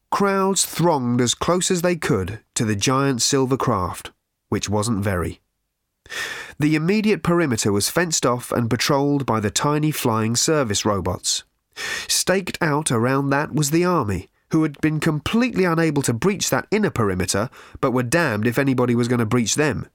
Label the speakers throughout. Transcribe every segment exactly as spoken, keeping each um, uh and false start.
Speaker 1: Crowds thronged as close as they could to the giant silver craft, which wasn't very. The immediate perimeter was fenced off and patrolled by the tiny flying service robots. Staked out around that was the army, who had been completely unable to breach that inner perimeter, but were damned if anybody was going to breach them.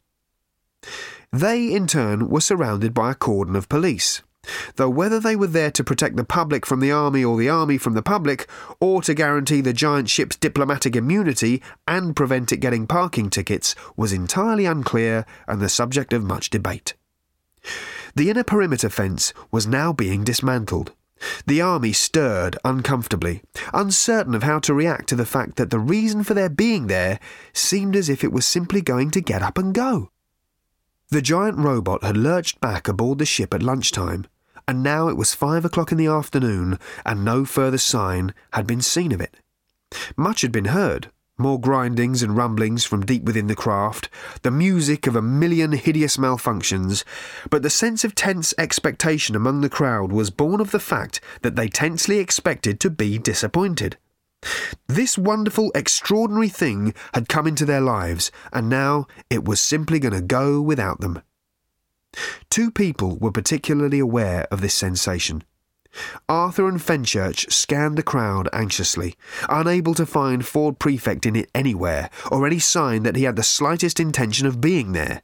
Speaker 1: They, in turn, were surrounded by a cordon of police, though whether they were there to protect the public from the army or the army from the public, or to guarantee the giant ship's diplomatic immunity and prevent it getting parking tickets, was entirely unclear and the subject of much debate. The inner perimeter fence was now being dismantled. The army stirred uncomfortably, uncertain of how to react to the fact that the reason for their being there seemed as if it was simply going to get up and go. The giant robot had lurched back aboard the ship at lunchtime, and now it was five o'clock in the afternoon, and no further sign had been seen of it. Much had been heard, more grindings and rumblings from deep within the craft, the music of a million hideous malfunctions, but the sense of tense expectation among the crowd was born of the fact that they tensely expected to be disappointed. This wonderful, extraordinary thing had come into their lives, and now it was simply going to go without them. Two people were particularly aware of this sensation. Arthur and Fenchurch scanned the crowd anxiously, unable to find Ford Prefect in it anywhere, or any sign that he had the slightest intention of being there.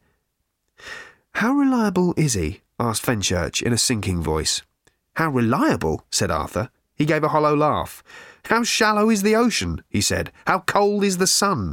Speaker 1: "How reliable is he?" asked Fenchurch in a sinking voice. "How reliable?" said Arthur. He gave a hollow laugh. "How shallow is the ocean?" he said. "How cold is the sun?"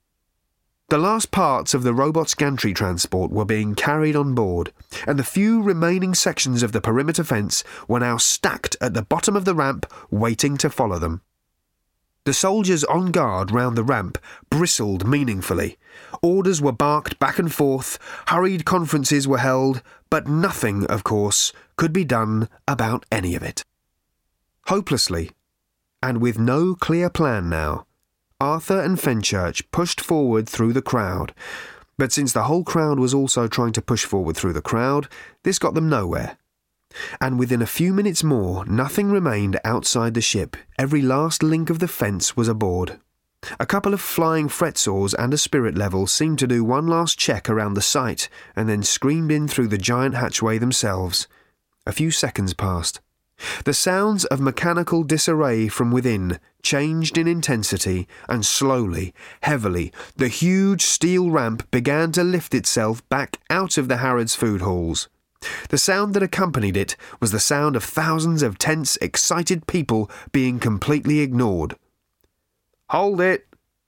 Speaker 1: The last parts of the robot's gantry transport were being carried on board, and the few remaining sections of the perimeter fence were now stacked at the bottom of the ramp, waiting to follow them. The soldiers on guard round the ramp bristled meaningfully. Orders were barked back and forth, hurried conferences were held, but nothing, of course, could be done about any of it. Hopelessly, and with no clear plan now, Arthur and Fenchurch pushed forward through the crowd, but since the whole crowd was also trying to push forward through the crowd, this got them nowhere. And within a few minutes more, nothing remained outside the ship. Every last link of the fence was aboard. A couple of flying fretsaws and a spirit level seemed to do one last check around the site, and then screamed in through the giant hatchway themselves. A few seconds passed. The sounds of mechanical disarray from within changed in intensity, and slowly, heavily, the huge steel ramp began to lift itself back out of the Harrods food halls. The sound that accompanied it was the sound of thousands of tense, excited people being completely ignored. "Hold it!"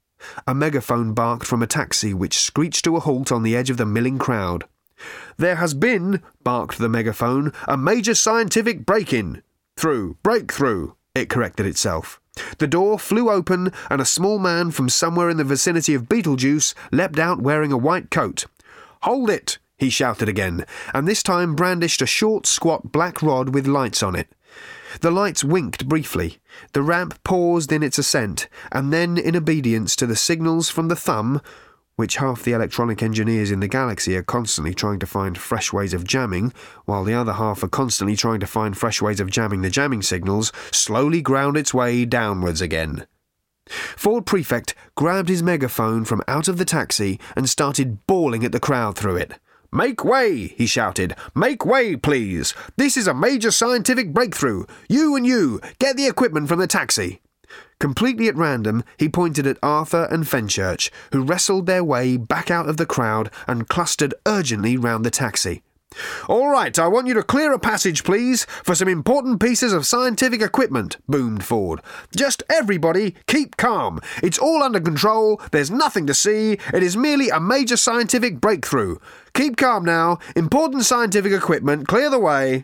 Speaker 1: A megaphone barked from a taxi which screeched to a halt on the edge of the milling crowd. "There has been," barked the megaphone, "a major scientific break-in. Through, breakthrough," it corrected itself. The door flew open, and a small man from somewhere in the vicinity of Beetlejuice leapt out wearing a white coat. "Hold it!" he shouted again, and this time brandished a short, squat black rod with lights on it. The lights winked briefly. The ramp paused in its ascent, and then, in obedience to the signals from the thumb, which half the electronic engineers in the galaxy are constantly trying to find fresh ways of jamming, while the other half are constantly trying to find fresh ways of jamming the jamming signals, slowly ground its way downwards again. Ford Prefect grabbed his megaphone from out of the taxi and started bawling at the crowd through it. "Make way!" he shouted. "Make way, please! This is a major scientific breakthrough! You and you, get the equipment from the taxi!" Completely at random, he pointed at Arthur and Fenchurch, who wrestled their way back out of the crowd and clustered urgently round the taxi. "All right, I want you to clear a passage, please, for some important pieces of scientific equipment," boomed Ford. "Just everybody keep calm. It's all under control. There's nothing to see. It is merely a major scientific breakthrough. Keep calm now. Important scientific equipment. Clear the way."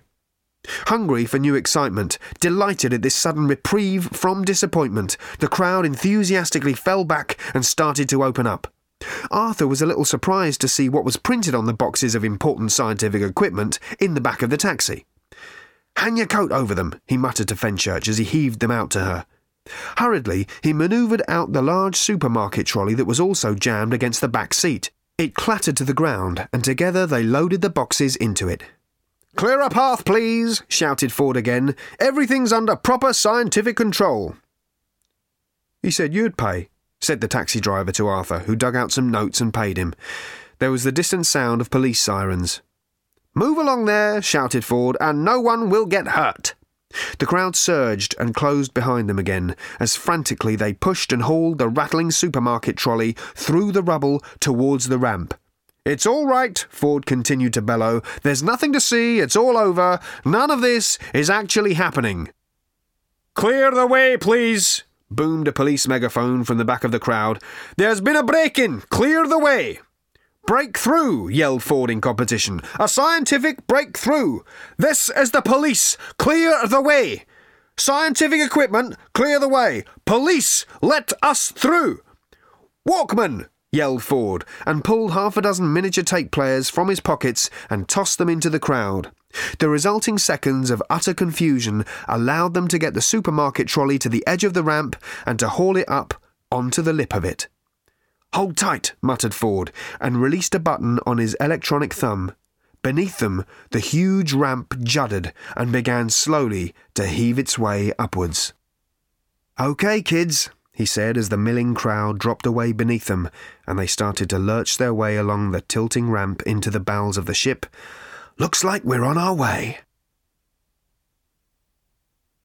Speaker 1: Hungry for new excitement, delighted at this sudden reprieve from disappointment, the crowd enthusiastically fell back and started to open up. Arthur was a little surprised to see what was printed on the boxes of important scientific equipment in the back of the taxi. "Hang your coat over them," he muttered to Fenchurch as he heaved them out to her. Hurriedly, he manoeuvred out the large supermarket trolley that was also jammed against the back seat. It clattered to the ground, and together they loaded the boxes into it. "Clear a path, please," shouted Ford again. "Everything's under proper scientific control." "He said you'd pay," said the taxi driver to Arthur, who dug out some notes and paid him. There was the distant sound of police sirens. "Move along there," shouted Ford, "and no one will get hurt." The crowd surged and closed behind them again, as frantically they pushed and hauled the rattling supermarket trolley through the rubble towards the ramp. "It's all right," Ford continued to bellow. "There's nothing to see. It's all over. None of this is actually happening." "Clear the way, please," boomed a police megaphone from the back of the crowd. "There's been a break-in. Clear the way." "Breakthrough," yelled Ford in competition. "A scientific breakthrough. This is the police. Clear the way. Scientific equipment, clear the way. Police, let us through." "Walkman," yelled Ford, and pulled half a dozen miniature tape players from his pockets and tossed them into the crowd. The resulting seconds of utter confusion allowed them to get the supermarket trolley to the edge of the ramp and to haul it up onto the lip of it. "Hold tight," muttered Ford, and released a button on his electronic thumb. Beneath them, the huge ramp juddered and began slowly to heave its way upwards. "OK, kids," he said as the milling crowd dropped away beneath them, and they started to lurch their way along the tilting ramp into the bowels of the ship. "Looks like we're on our way."